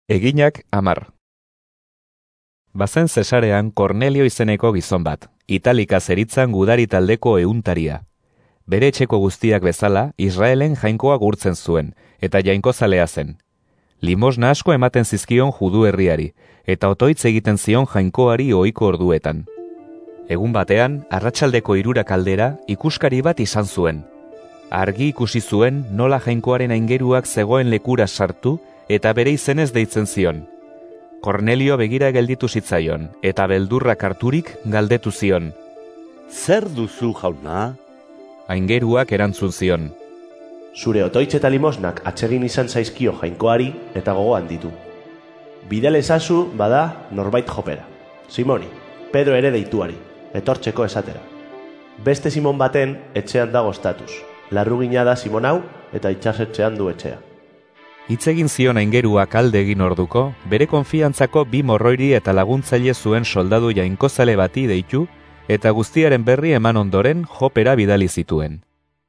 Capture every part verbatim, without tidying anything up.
Eginak amar. Bazen Zesarean Kornelio izeneko gizon bat, Italika zeritzan gudari taldeko ehuntaria. Bere etxeko guztiak bezala, Israelen jainkoa gurtzen zuen, eta jainkozalea zen. Limosna asko ematen zizkion judu herriari, eta otoitz egiten zion jainkoari ohiko orduetan. Egun batean, arratsaldeko hirurak aldera, ikuskari bat izan zuen. Argi ikusi zuen nola jainkoaren aingeruak zegoen lekura sartu, eta bere izenez deitzen zion. Kornelio begira gelditu zitzaion, eta beldurrak harturik galdetu zion. Zer duzu, jauna? Aingeruak erantzun zion. Zure otoitz eta limosnak atsegin izan zaizkio jainkoari eta gogoan ditu. Bidal ezazu bada norbait jopera. Simoni, Pedro ere deituari, etortzeko esatera. Beste Simon baten etxean dago statuz. Larrugina da Simon hau eta itxasetxean du etxea. Hitz egin zion aingeruak alde egin orduko, bere konfiantzako bi morroiri eta laguntzaile zuen soldadu jainkozale bati deitu, eta guztiaren berri eman ondoren jopera bidali zituen.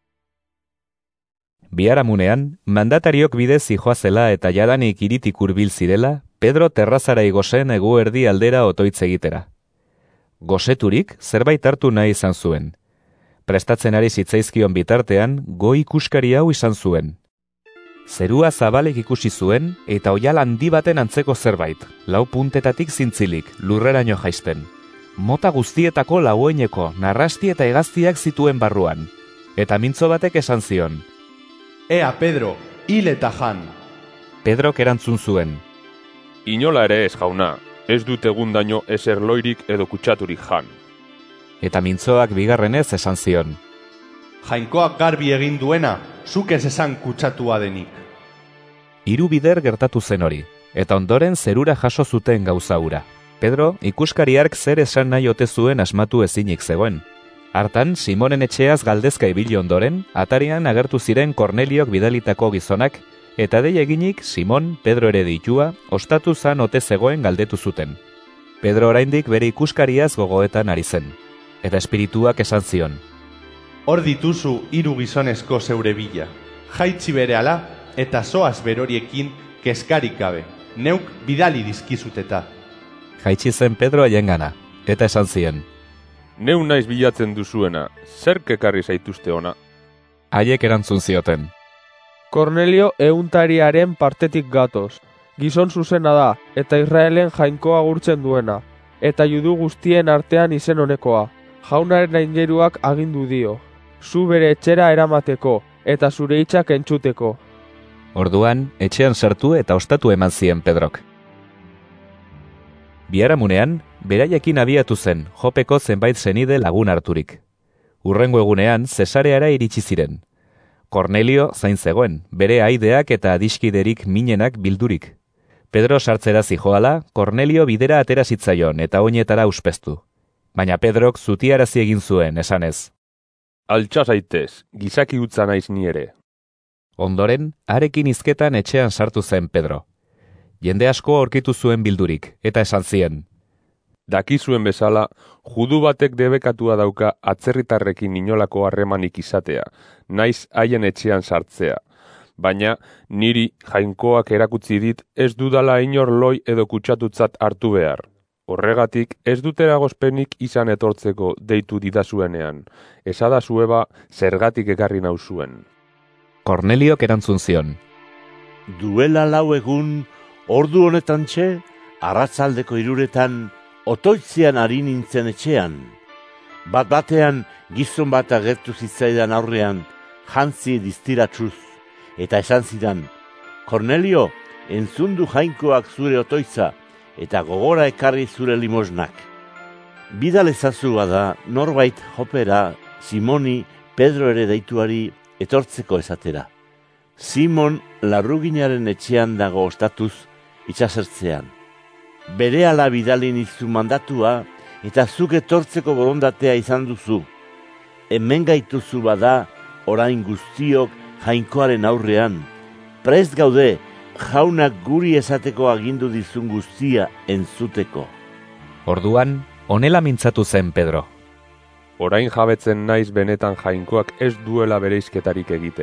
Biharamunean, mandatariok bidez zijoazela eta jadanik hiritik hurbil zirela, Pedro terrazara igo zen eguerdi aldera otoitz egitera. Goseturik zerbait hartu nahi izan zuen. Prestatzen ari zitzaizkion bitartean, goi ikuskari hau izan zuen. Zerua zabalek ikusi zuen eta oial handi baten antzeko zerbait, lau puntetatik zintzilik, lurreraino jaisten. Mota guztietako lauoineko, narrasti eta hegaztiak zituen barruan. Eta mintzo batek esan zion. Ea, Pedro, hil eta jan. Pedrok erantzun zuen. Inola ere ez, jauna, ez dut egundaino ezer loirik edo kutsaturik jan. Eta mintzoak bigarrenez esan zion. Jainkoak garbi egin duena, zuk ez esan kutsatua denik. Hiru bider gertatu zen hori, eta ondoren zerura jaso zuten gauza hura. Pedro ikuskariark zer esan nahi ote zuen asmatu ezinik zegoen. Hartan, Simonen etxeaz galdezka ibili ondoren, atarian agertu ziren Korneliok bidalitako gizonak, eta dei eginik Simon, Pedro ere ditua, ostatu zan ote zegoen galdetu zuten. Pedro oraindik bere ikuskariaz gogoetan ari zen, eta espirituak esan zion. Hor dituzu hiru gizonezko zeure bila, jaitsi berehala eta zoaz beroriekin kezkarik gabe, neuk bidali dizkizuteta. Jaitsi zen Pedro haiengana, eta esan zien. Neu naiz bilatzen duzuena, zer kekarri zaituzte ona? Haiek erantzun zioten. Kornelio ehuntariaren partetik gatoz, gizon zuzena da, eta Israelen jainkoa gurtzen duena, eta judu guztien artean izen honekoa, jaunaren aingeruak agindu dio. Zu bere etxera eramateko, eta zure hitzak entzuteko. Orduan, etxean sartu eta ostatu eman zien Pedrok. Biharamunean, beraiekin abiatu zen, Jopeko zenbait zenide lagun harturik. Hurrengo egunean, Zesareara iritsi ziren. Kornelio zain zegoen, bere aideak eta adiskiderik minenak bildurik. Pedro sartzera zijoala, Kornelio bidera atera zitzaion eta oinetara uspestu. Baina Pedrok zutiarazi egin zuen, esanez. Altxa zaitez, gizaki utza naiz ni ere. Ondoren, harekin hizketan etxean sartu zen Pedro. Jende asko aurkitu zuen bildurik, eta esan zien. Dakizuen bezala, judu batek debekatua dauka atzerritarrekin inolako harremanik izatea, naiz haien etxean sartzea. Baina, niri jainkoak erakutsi dit ez dudala inor loi edo kutsatutzat hartu behar. Horregatik ez dut eragozpenik izan etortzeko deitu didazuenean, esada zueba zergatik ekarri nauzuen. Korneliok erantzun zion. Duela lau egun, ordu honetan txe, arratzaldeko hiruretan, otoitzean ari nintzen etxean. Bat batean gizon bat agertu zitzaidan aurrean, jantzi diztiratsuz, eta esan zidan, Kornelio, entzundu jainkoak zure otoitza, eta gogora ekarri zure limosnak. Bidal ezazu bada norbait jopera, Simoni, Pedro ere deituari etortzeko esatera. Simon larruginaren etxean dago ostatuz itxasertzean. Berehala bidali nizu mandatua eta zuk etortzeko borondatea izan duzu. Hemen gaituzu bada orain guztiok jainkoaren aurrean. Prest gaude, jaunak guri esateko agindu dizun guztia entzuteko. Orduan, honela mintzatu zen Pedro. Orain jabetzen naiz benetan jainkoak ez duela bereizketarik egiten.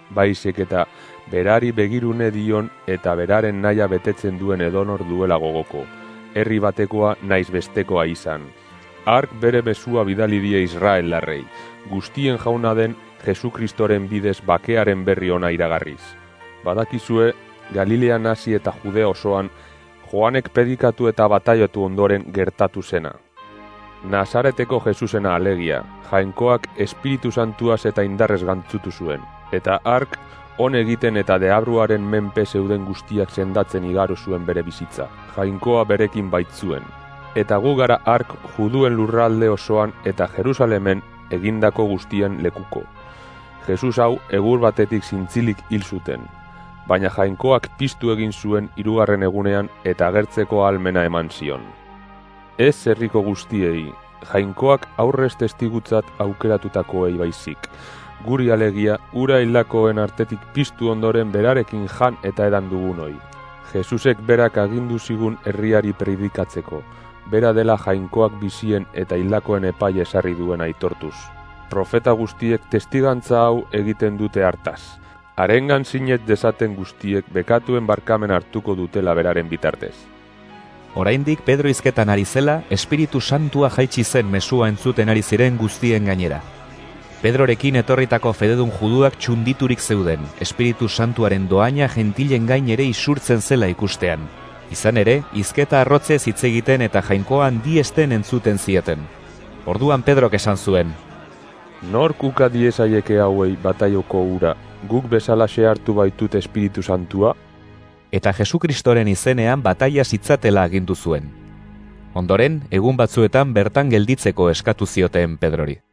baizik eta berari begirune dion eta beraren naia betetzen duen edonor duela gogoko, herri batekoa naiz bestekoa izan. Hark bere mezua bidali die Israeldarrei, guztien jauna den Jesukristoren bidez bakearen berri ona iragarriz. Badakizue, Galilean hasi eta Judea osoan, Joanek predikatu eta bataiotu ondoren gertatu zena. Nazareteko Jesusena alegia, Jainkoak Espiritu Santuaz eta indarrez gantzutu zuen, eta hark on egiten eta deabruaren menpe zeuden guztiak sendatzen igaro zuen bere bizitza, Jainkoa berekin baitzuen. Eta gu gara hark juduen lurralde osoan eta Jerusalemen egindako guztien lekuko. Jesus hau egur batetik zintzilik hil zuten, baina Jainkoak piztu egin zuen hirugarren egunean eta agertzeko ahalmena eman zion. Ez herriko guztiei, Jainkoak aurrez testigutzat aukeratutakoei baizik, guri alegia ura hildakoen artetik piztu ondoren berarekin jan eta edan dugunoi. Jesusek berak agindu zigun herriari predikatzeko, bera dela Jainkoak bizien eta hildakoen epai esarri duen aitortuz. Profeta guztiek testigantza hau egiten dute hartaz. Harengan sinet dezaten guztiek bekatuen barkamen hartuko dutela beraren bitartez. Oraindik Pedro hizketan ari zela, Espiritu Santua jaitsi zen mezua entzuten ari ziren guztien gainera. Pedrorekin etorritako fededun juduak txunditurik zeuden, Espiritu Santuaren doaina gentilen gain ere isurtzen zela ikustean. Izan ere, hizketa arrotzez hitz egiten eta Jainkoa handiesten entzuten zieten. Orduan Pedrok esan zuen: Nork uka diezaieke hauei bataioko ura, guk bezalaxe hartu baitut Espiritu Santua? Eta Jesukristoren izenean bataia zitzatela agindu zuen. Ondoren, egun batzuetan bertan gelditzeko eskatu zioten Pedrori.